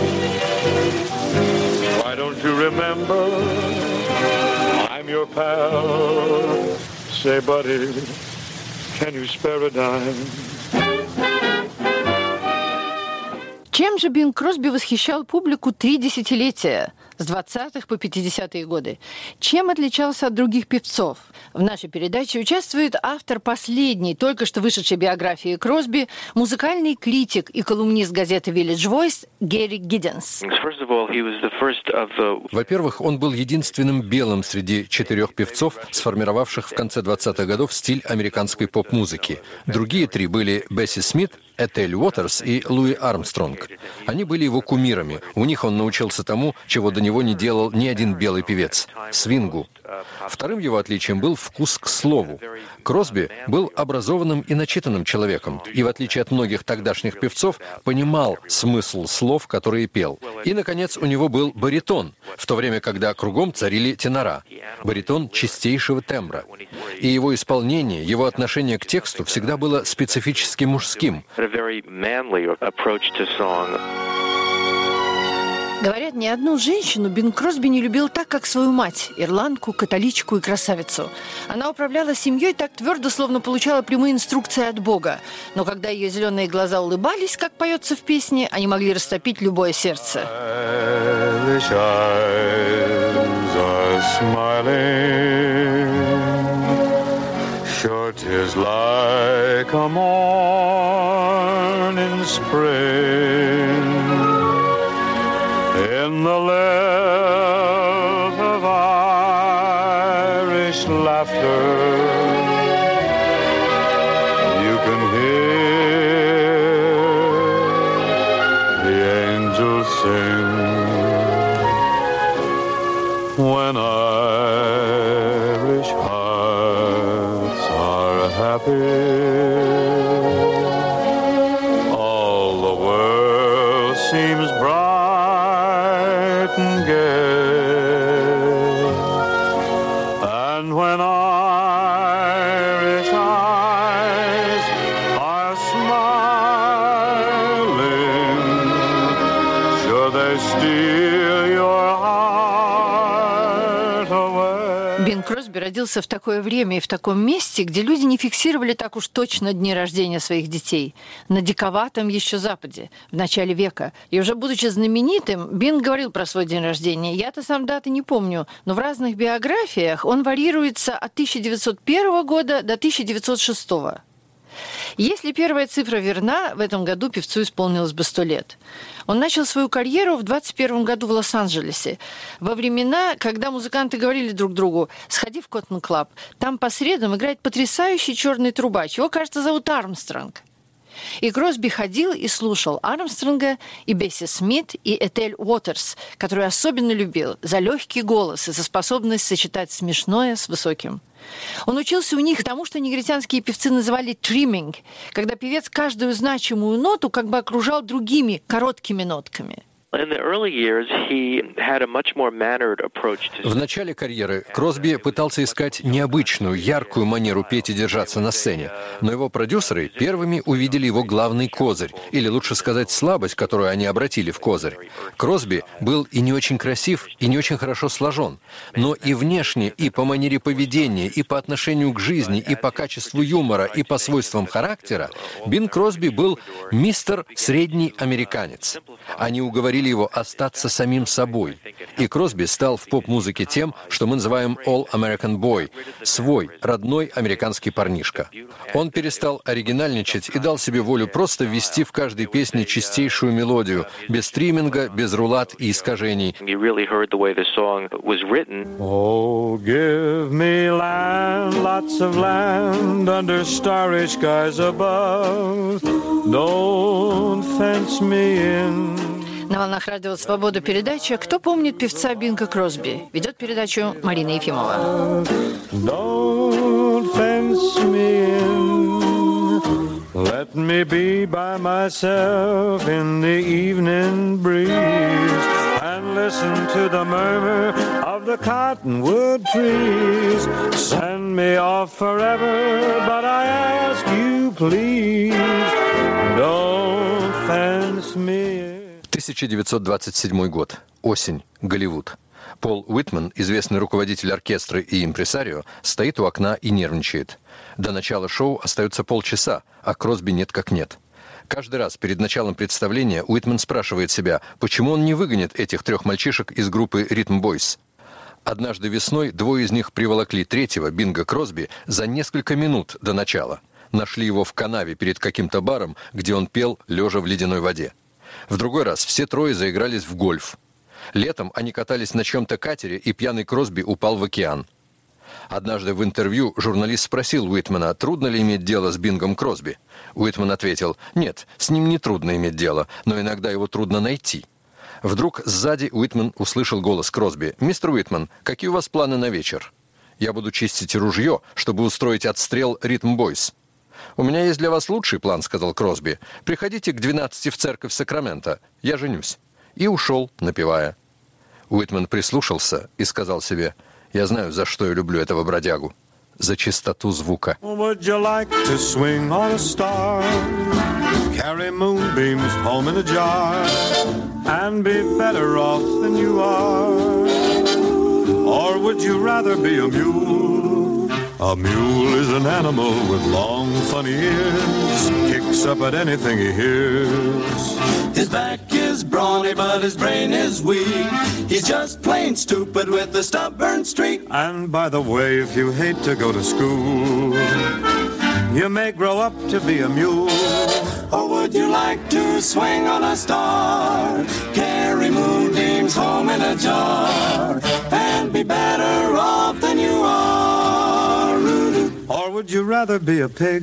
Why don't you remember? I'm your pal. Say, buddy, can you spare a dime? Чем же Бинг Кросби восхищал публику 3 десятилетия, с 20-х по 50-е годы? Чем отличался от других певцов? В нашей передаче участвует автор последней, только что вышедшей биографии Кросби, музыкальный критик и колумнист газеты Village Voice Гэри Гидденс. Во-первых, он был единственным белым среди 4 певцов, сформировавших в конце 20-х годов стиль американской поп-музыки. Другие 3 были Бесси Смит, Этель Уотерс и Луи Армстронг. Они были его кумирами. У них он научился тому, чего до него не делал ни один белый певец – свингу. Вторым его отличием был вкус к слову. Кросби был образованным и начитанным человеком, и, в отличие от многих тогдашних певцов, понимал смысл слов, которые пел. И, наконец, у него был баритон, в то время, когда кругом царили тенора. Баритон чистейшего тембра. И его исполнение, его отношение к тексту всегда было специфически мужским. Говорят, ни одну женщину Бинг Кросби не любил так, как свою мать, ирландку, католичку и красавицу. Она управляла семьей так твердо, словно получала прямые инструкции от Бога. Но когда ее зеленые глаза улыбались, как поется в песне, они могли растопить любое сердце. Sure 'tis like a morning spring in the lilt of Irish laughter. You can hear the angels sing when Irish hearts are happy. All the world seems bright and gay, and when Irish eyes are smiling, sure they steal your heart away. Бинг Кросби родился в такое время и в таком месте, где люди не фиксировали так уж точно дни рождения своих детей. На диковатом еще Западе, в начале века. И уже будучи знаменитым, Бинг говорил про свой день рождения. Я-то сам даты не помню, но в разных биографиях он варьируется от 1901 года до 1906. Если первая цифра верна, в этом году певцу исполнилось бы 100 лет. Он начал свою карьеру в 21 году в Лос-Анджелесе, во времена, когда музыканты говорили друг другу: «Сходи в Коттон Клаб, там по средам играет потрясающий черный трубач, его, кажется, зовут Армстронг». И Кросби ходил и слушал Армстронга, и Бесси Смит, и Этель Уотерс, которую особенно любил за легкий голос и за способность сочетать смешное с высоким. Он учился у них тому, что негритянские певцы называли «тримминг», когда певец каждую значимую ноту как бы окружал другими короткими нотками. В начале карьеры Кросби пытался искать необычную, яркую манеру петь и держаться на сцене, но его продюсеры первыми увидели его главный козырь, или лучше сказать слабость, которую они обратили в козырь. Кросби был и не очень красив, и не очень хорошо сложен, но и внешне, и по манере поведения, и по отношению к жизни, и по качеству юмора, и по свойствам характера Бинг Кросби был мистер средний американец. Они уговорили вдохновили его остаться самим собой. И Кросби стал в поп-музыке тем, что мы называем All-American Boy, свой, родной американский парнишка. Он перестал оригинальничать и дал себе волю просто ввести в каждой песне чистейшую мелодию, без стриминга, без рулат и искажений. Oh, give me land, lots of land under starry skies above. Don't fence me in. На волнах радио «Свобода» передача «Кто помнит певца Бинга Кросби?» Ведет передачу Марина Ефимова. Don't fence me in. Let me be by myself in the evening breeze and listen to the murmur of the cottonwood trees. Send me off forever, but I ask you, please, don't fence me in. 1927 год. Осень. Голливуд. Пол Уитман, известный руководитель оркестра и импресарио, стоит у окна и нервничает. До начала шоу остается полчаса, а Кросби нет как нет. Каждый раз перед началом представления Уитман спрашивает себя, почему он не выгонит этих 3 мальчишек из группы Rhythm Boys. Однажды весной 2 из них приволокли 3-го, Бинга Кросби, за несколько минут до начала. Нашли его в канаве перед каким-то баром, где он пел, лежа в ледяной воде. В другой раз все 3 заигрались в гольф. Летом они катались на чьем-то катере, и пьяный Кросби упал в океан. Однажды в интервью журналист спросил Уитмана, трудно ли иметь дело с Бингом Кросби. Уитман ответил, нет, с ним не трудно иметь дело, но иногда его трудно найти. Вдруг сзади Уитман услышал голос Кросби. «Мистер Уитман, какие у вас планы на вечер?» «Я буду чистить ружье, чтобы устроить отстрел Rhythm Boys». «У меня есть для вас лучший план», — сказал Кросби. «Приходите к 12 в церковь Сакрамента. Я женюсь». И ушел, напевая. Уитман прислушался и сказал себе, «Я знаю, за что я люблю этого бродягу. За чистоту звука». Would you like to swing on a star? Carry moonbeams home in a jar and be better off than you are? Or would you rather be a mule? A mule is an animal with long, funny ears, kicks up at anything he hears. His back is brawny, but his brain is weak. He's just plain stupid with a stubborn streak. And by the way, if you hate to go to school, you may grow up to be a mule. Or would you like to swing on a star, carry moonbeams home in a jar, and be better off than you are? Or would you rather be a pig?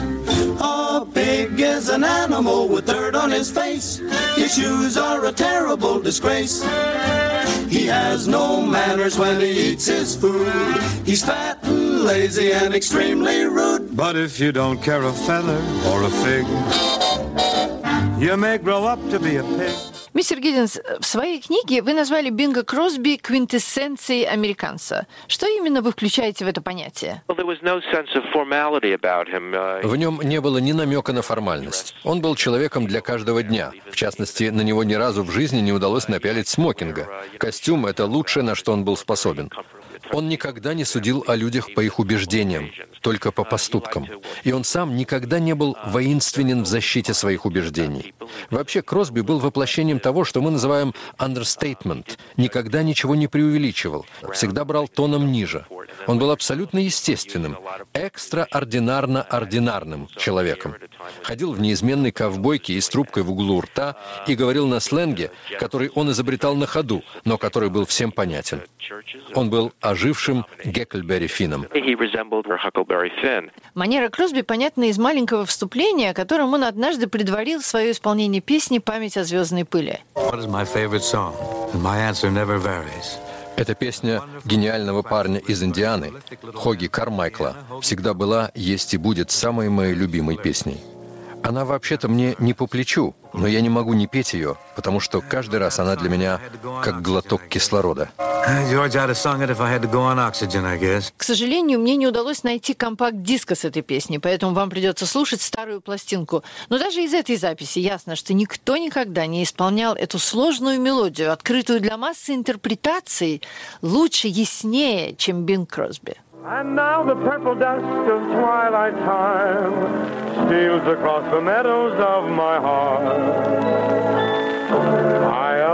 A pig is an animal with dirt on his face. His shoes are a terrible disgrace. He has no manners when he eats his food. He's fat and lazy and extremely rude. But if you don't care a feather or a fig, you may grow up to be a pig. Мистер Гидденс, в своей книге вы назвали Бинга Кросби квинтэссенцией американца. Что именно вы включаете в это понятие? В нем не было ни намека на формальность. Он был человеком для каждого дня. В частности, на него ни разу в жизни не удалось напялить смокинга. Костюм — это лучшее, на что он был способен. Он никогда не судил о людях по их убеждениям, только по поступкам. И он сам никогда не был воинственен в защите своих убеждений. Вообще, Кросби был воплощением того, что мы называем understatement. Никогда ничего не преувеличивал, всегда брал тоном ниже. Он был абсолютно естественным, экстраординарно-ординарным человеком. Ходил в неизменной ковбойке и с трубкой в углу рта и говорил на сленге, который он изобретал на ходу, но который был всем понятен. Он был ожившим Гекльберри Финном. Манера Кросби понятна из маленького вступления, которым он однажды предварил свое исполнение песни «Память о звездной пыли». Эта песня гениального парня из Индианы, Хоги Кармайкла, всегда была, есть и будет самой моей любимой песней. Она вообще-то мне не по плечу, но я не могу не петь ее, потому что каждый раз она для меня как глоток кислорода. К сожалению, мне не удалось найти компакт-диск с этой песней, поэтому вам придется слушать старую пластинку. Но даже из этой записи ясно, что никто никогда не исполнял эту сложную мелодию, открытую для массы интерпретаций, лучше, яснее, чем Бинг Кросби. And now the purple dusk of twilight time steals across the meadows of my heart. I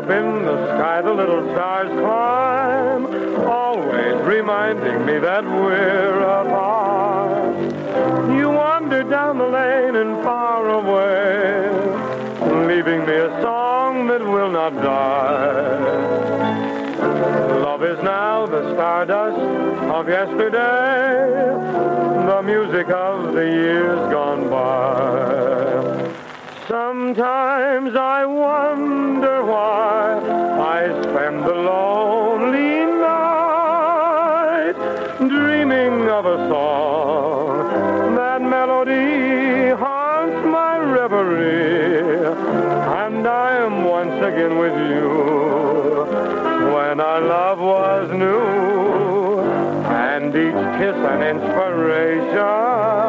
little stars climb, always reminding me that we're apart. You wander down the lane and far away, leaving me a song that will not die. Love is now the stardust of yesterday, the music of the years gone by. Sometimes I wonder why I spend the lonely night dreaming of a song. That melody haunts my reverie, and I am once again with you when our love was new, and each kiss an inspiration.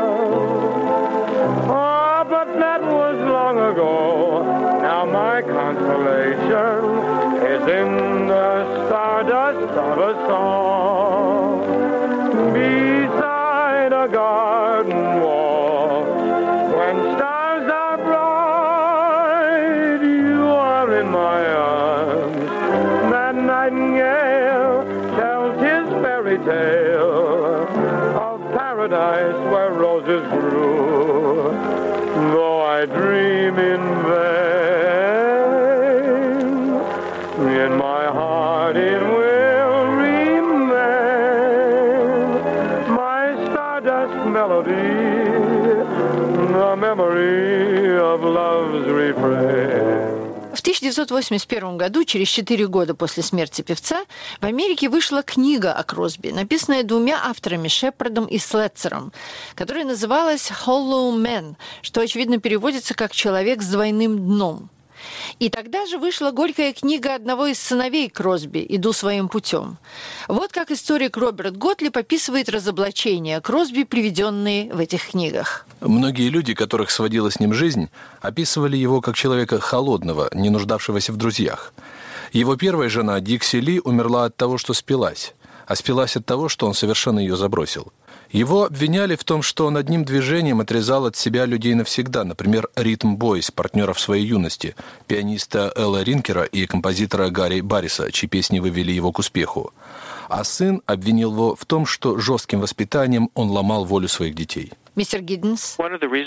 Ago. Now my consolation is in the stardust of a song beside a garden wall. When stars are bright, you are in my arms. That nightingale tells his fairy tale of paradise where roses grew. Though I dream in vain, in my heart it will remain. My stardust melody, the memory of love's refrain. В 1981 году, через 4 года после смерти певца, в Америке вышла книга о Кросби, написанная двумя авторами, Шепардом и Слетцером, которая называлась «Hollow Man», что, очевидно, переводится как «человек с двойным дном». И тогда же вышла горькая книга одного из сыновей Кросби «Иду своим путем». Вот как историк Роберт Готлиб описывает разоблачения Кросби, приведенные в этих книгах. Многие люди, которых сводила с ним жизнь, описывали его как человека холодного, не нуждавшегося в друзьях. Его первая жена, Дикси Ли, умерла от того, что спилась. А спилась от того, что он совершенно ее забросил. Его обвиняли в том, что он одним движением отрезал от себя людей навсегда, например, Ритм Бойс, партнеров своей юности, пианиста Элла Ринкера и композитора Гарри Барриса, чьи песни вывели его к успеху. А сын обвинил его в том, что жестким воспитанием он ломал волю своих детей. Мистер Гидденс.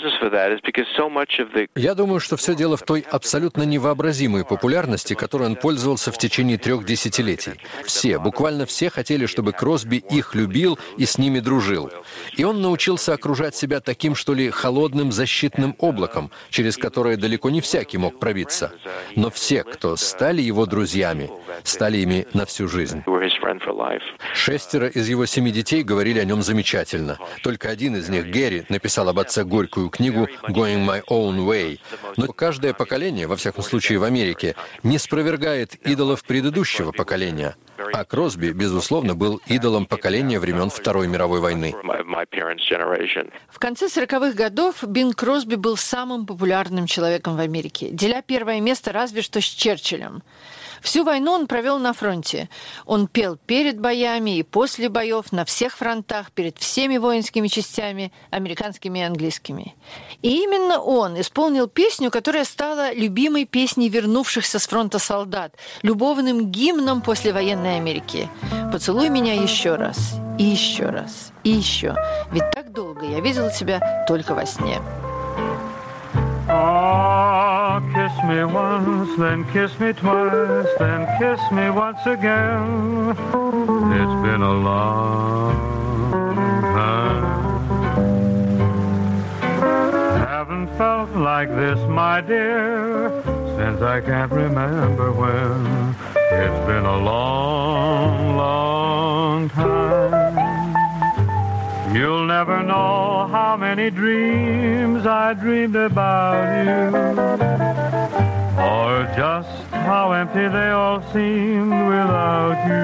Я думаю, что все дело в той абсолютно невообразимой популярности, которой он пользовался в течение 3 десятилетий. Все, буквально все хотели, чтобы Кросби их любил и с ними дружил. И он научился окружать себя таким, что ли, холодным защитным облаком, через которое далеко не всякий мог пробиться. Но все, кто стали его друзьями, стали ими на всю жизнь. 6 из его 7 детей говорили о нем замечательно. Только один из них, Гэри, написал об отце горькую книгу «Going My Own Way». Но каждое поколение, во всяком случае в Америке, не спровергает идолов предыдущего поколения. А Кросби, безусловно, был идолом поколения времен Второй мировой войны. В конце 40-х годов Бинг Кросби был самым популярным человеком в Америке, деля первое место разве что с Черчиллем. Всю войну он провел на фронте. Он пел перед боями и после боев на всех фронтах, перед всеми воинскими частями, американскими и английскими. И именно он исполнил песню, которая стала любимой песней вернувшихся с фронта солдат, любовным гимном послевоенной Америки. «Поцелуй меня еще раз, и еще раз, и еще. Ведь так долго я видел тебя только во сне». Oh, kiss me once, then kiss me twice, then kiss me once again. It's been a long time. Haven't felt like this, my dear, since I can't remember when. It's been a long, long time. You'll never know how many dreams I dreamed about you, or just how empty they all seemed without you.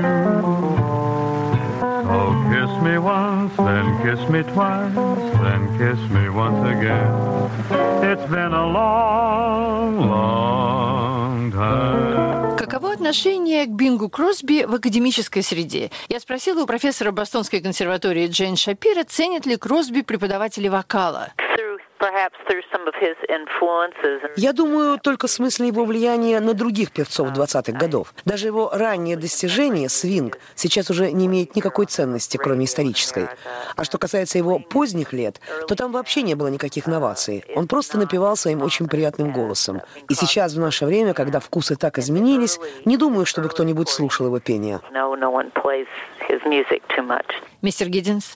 So kiss me once, then kiss me twice, then kiss me once again. It's been a long, long time. Каково отношение к Бингу Кросби в академической среде? Я спросила у профессора Бостонской консерватории Джейн Шапира, ценят ли Кросби преподаватели вокала. Я думаю, только в смысле его влияния на других певцов 20-х годов. Даже его ранние достижения, свинг, сейчас уже не имеет никакой ценности, кроме исторической. А что касается его поздних лет, то там вообще не было никаких новаций. Он просто напевал своим очень приятным голосом. И сейчас, в наше время, когда вкусы так изменились, не думаю, чтобы кто-нибудь слушал его пение. Мистер Гиддинс?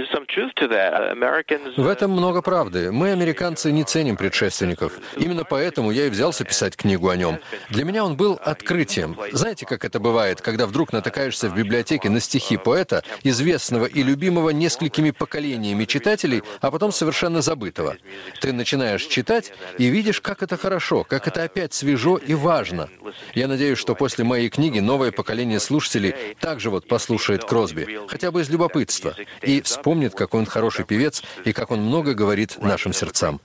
В этом много правды. Мы, американцы, не ценим предшественников. Именно поэтому я и взялся писать книгу о нем. Для меня он был открытием. Знаете, как это бывает, когда вдруг натыкаешься в библиотеке на стихи поэта, известного и любимого несколькими поколениями читателей, а потом совершенно забытого. Ты начинаешь читать и видишь, как это хорошо, как это опять свежо и важно. Я надеюсь, что после моей книги новое поколение слушателей также вот послушает Кросби, хотя бы из любопытства, и вспомнит, какой он хороший певец и как он много говорит нашим сердцам.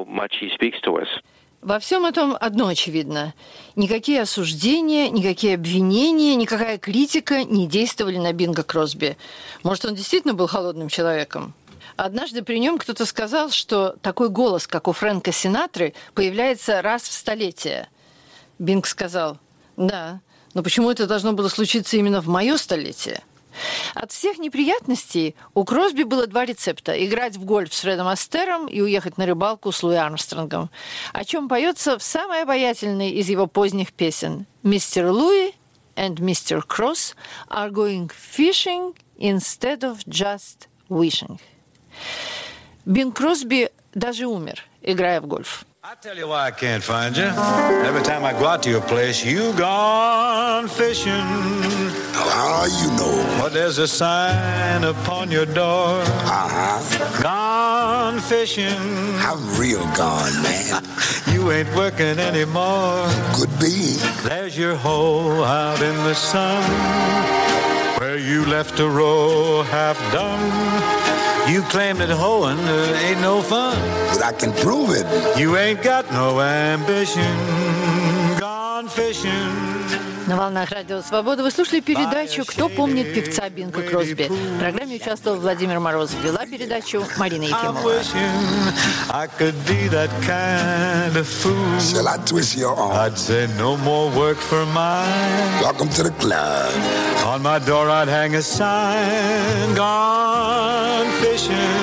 Во всем этом одно очевидно. Никакие осуждения, никакие обвинения, никакая критика не действовали на Бинго Кросби. Может, он действительно был холодным человеком? Однажды при нем кто-то сказал, что такой голос, как у Фрэнка Синатры, появляется раз в столетие. Бинг сказал: «Да, но почему это должно было случиться именно в мое столетие?» От всех неприятностей у Кросби было два рецепта: играть в гольф с Фредом Астером и уехать на рыбалку с Луи Армстронгом, о чем поется в самой обаятельной из его поздних песен: «Мистер Луи and Mr. Cross are going fishing instead of just wishing». Бинг Кросби даже умер, играя в гольф. I tell you why I can't find you. Every time I go out to your place, you gone fishing. How you know? But there's a sign upon your door. Gone fishing. I'm real gone, man. You ain't working anymore. Could be. There's your hole out in the sun, where you left a row half done. You claim that hoeing ain't no fun. But I can prove it. You ain't got no ambition. Gone fishing. На волнах Радио Свобода вы слушали передачу «Кто помнит певца Бинга Кросби?». В программе участвовал Владимир Морозов. Вела передачу Марина Ефимова. Shall I twist your arm? I'd say no more work for mine. Welcome to the club. On my door I'd hang a sign: gone fishing,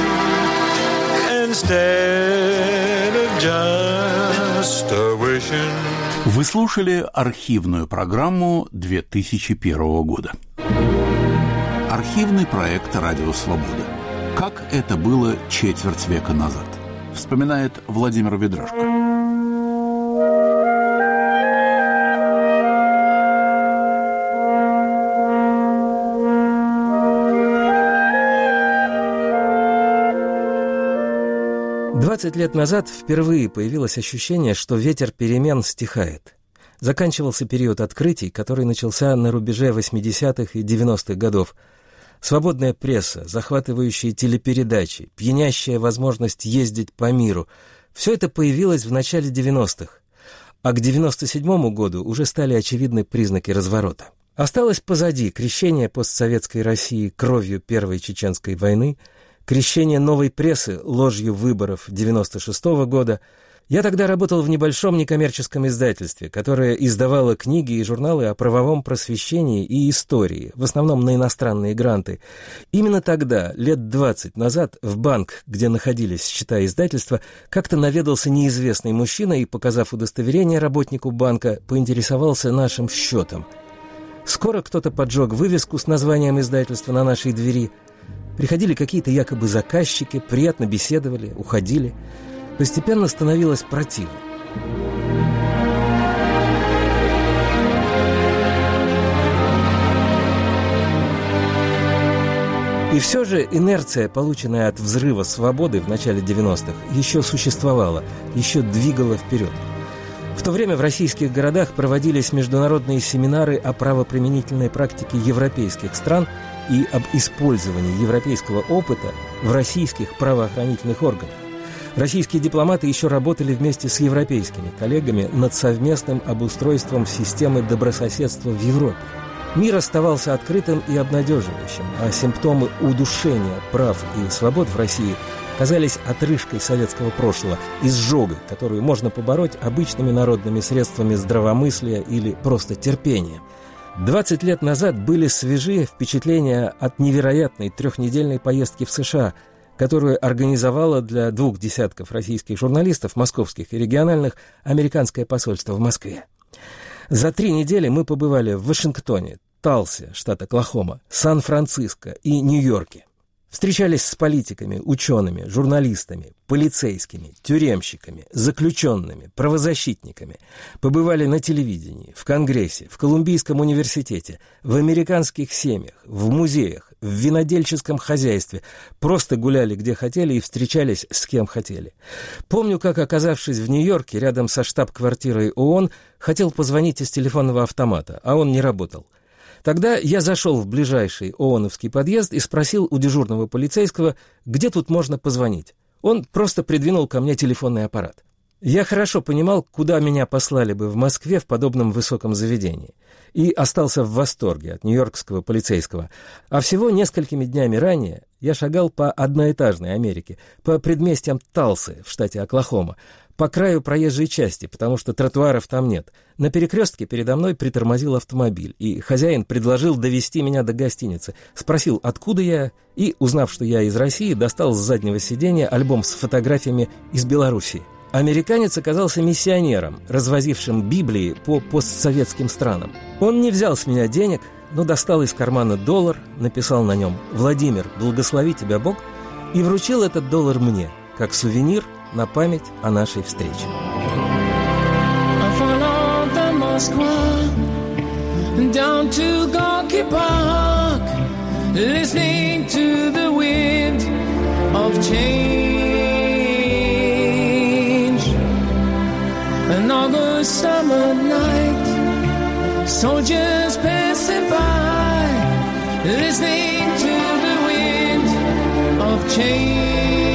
instead of just a wishing. Вы слушали архивную программу 2001 года. Архивный проект «Радио Свобода». Как это было четверть века назад, вспоминает Владимир Ведражко. «20 лет назад впервые появилось ощущение, что ветер перемен стихает. Заканчивался период открытий, который начался на рубеже 80-х и 90-х годов. Свободная пресса, захватывающие телепередачи, пьянящая возможность ездить по миру – все это появилось в начале 90-х. А к 97-му году уже стали очевидны признаки разворота. Осталось позади крещение постсоветской России кровью Первой Чеченской войны, крещение новой прессы ложью выборов 96-го года. Я тогда работал в небольшом некоммерческом издательстве, которое издавало книги и журналы о правовом просвещении и истории, в основном на иностранные гранты. Именно тогда, лет 20 назад, в банк, где находились счета издательства, как-то наведался неизвестный мужчина и, показав удостоверение работнику банка, поинтересовался нашим счетом. Скоро кто-то поджег вывеску с названием издательства на нашей двери. Приходили какие-то якобы заказчики, приятно беседовали, уходили. Постепенно становилось противно. И все же инерция, полученная от взрыва свободы в начале 90-х, еще существовала, еще двигала вперед. В то время в российских городах проводились международные семинары о правоприменительной практике европейских стран и об использовании европейского опыта в российских правоохранительных органах. Российские дипломаты еще работали вместе с европейскими коллегами над совместным обустройством системы добрососедства в Европе. Мир оставался открытым и обнадеживающим, а симптомы удушения прав и свобод в России казались отрыжкой советского прошлого, изжогой, которую можно побороть обычными народными средствами здравомыслия или просто терпения. 20 лет назад были свежие впечатления от невероятной трехнедельной поездки в США, которую организовало для 20 российских журналистов, московских и региональных, американское посольство в Москве. За 3 недели мы побывали в Вашингтоне, Талсе, штат Оклахома, Сан-Франциско и Нью-Йорке. Встречались с политиками, учеными, журналистами, полицейскими, тюремщиками, заключенными, правозащитниками. Побывали на телевидении, в Конгрессе, в Колумбийском университете, в американских семьях, в музеях, в винодельческом хозяйстве. Просто гуляли где хотели и встречались с кем хотели. Помню, как, оказавшись в Нью-Йорке, рядом со штаб-квартирой ООН, хотел позвонить из телефонного автомата, а он не работал. Тогда я зашел в ближайший ООНовский подъезд и спросил у дежурного полицейского, где тут можно позвонить. Он просто придвинул ко мне телефонный аппарат. Я хорошо понимал, куда меня послали бы в Москве в подобном высоком заведении. И остался в восторге от нью-йоркского полицейского. А всего несколькими днями ранее я шагал по одноэтажной Америке, по предместьям Талсы в штате Оклахома, по краю проезжей части, потому что тротуаров там нет. На перекрестке передо мной притормозил автомобиль, и хозяин предложил довезти меня до гостиницы. Спросил, откуда я, и, узнав, что я из России, достал с заднего сиденья альбом с фотографиями из Белоруссии. Американец оказался миссионером, развозившим Библии по постсоветским странам. Он не взял с меня денег, но достал из кармана $, написал на нем «Владимир, благослови тебя Бог», и вручил этот $, мне, как сувенир на память о нашей встрече. Down to Gorky Park, listening to the wind of change. An August summer night, soldiers passing by, listening to the wind of change.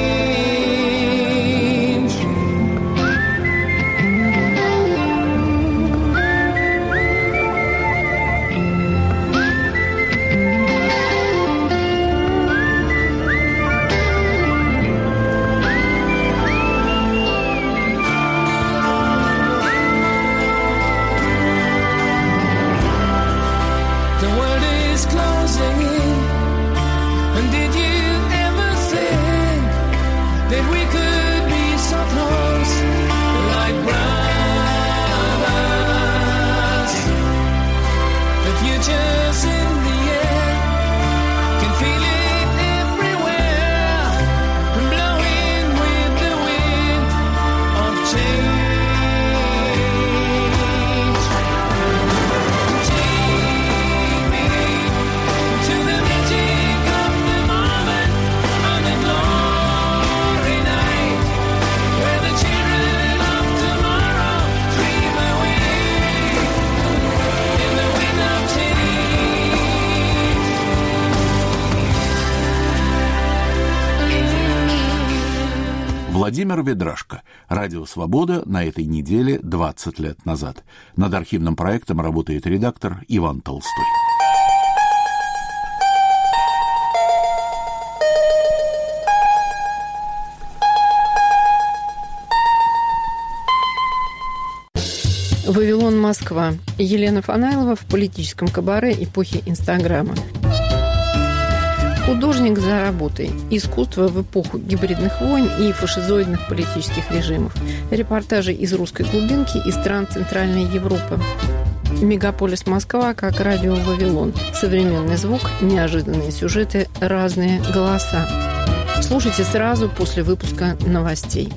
Владимир Ведрашко. Радио «Свобода» на этой неделе 20 лет назад. Над архивным проектом работает редактор Иван Толстой. Вавилон, Москва. Елена Фанайлова в политическом кабаре эпохи Инстаграма. Художник за работой. Искусство в эпоху гибридных войн и фашизоидных политических режимов. Репортажи из русской глубинки и стран Центральной Европы. Мегаполис Москва как радио Вавилон. Современный звук, неожиданные сюжеты, разные голоса. Слушайте сразу после выпуска новостей.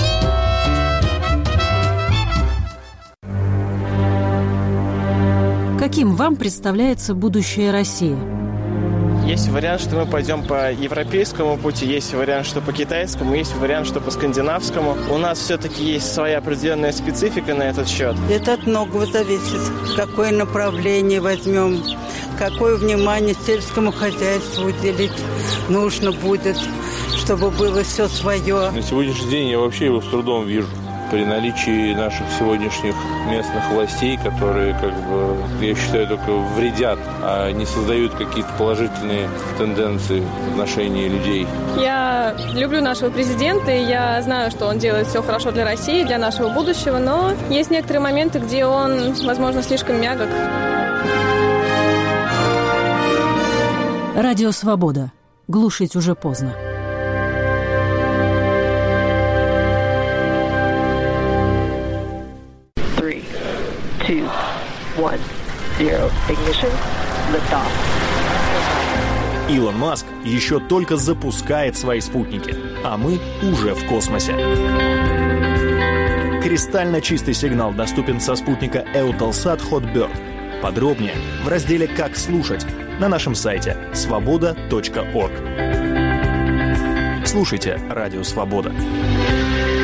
Каким вам представляется будущее России? Есть вариант, что мы пойдем по европейскому пути, есть вариант, что по китайскому, есть вариант, что по скандинавскому. У нас все-таки есть своя определенная специфика на этот счет. Это от многого зависит. Какое направление возьмем, какое внимание сельскому хозяйству уделить нужно будет, чтобы было все свое. На сегодняшний день я вообще его с трудом вижу. при наличии наших сегодняшних местных властей, которые, я считаю, только вредят, а не создают какие-то положительные тенденции в отношении людей. Я люблю нашего президента, и я знаю, что он делает все хорошо для России, для нашего будущего, но есть некоторые моменты, где он, возможно, слишком мягок. Радио «Свобода». Глушить уже поздно. Илон Маск еще только запускает свои спутники, а мы уже в космосе. Кристально чистый сигнал доступен со спутника Eutelsat Hotbird. Подробнее в разделе «Как слушать» на нашем сайте svoboda.org. Слушайте «Радио Свобода».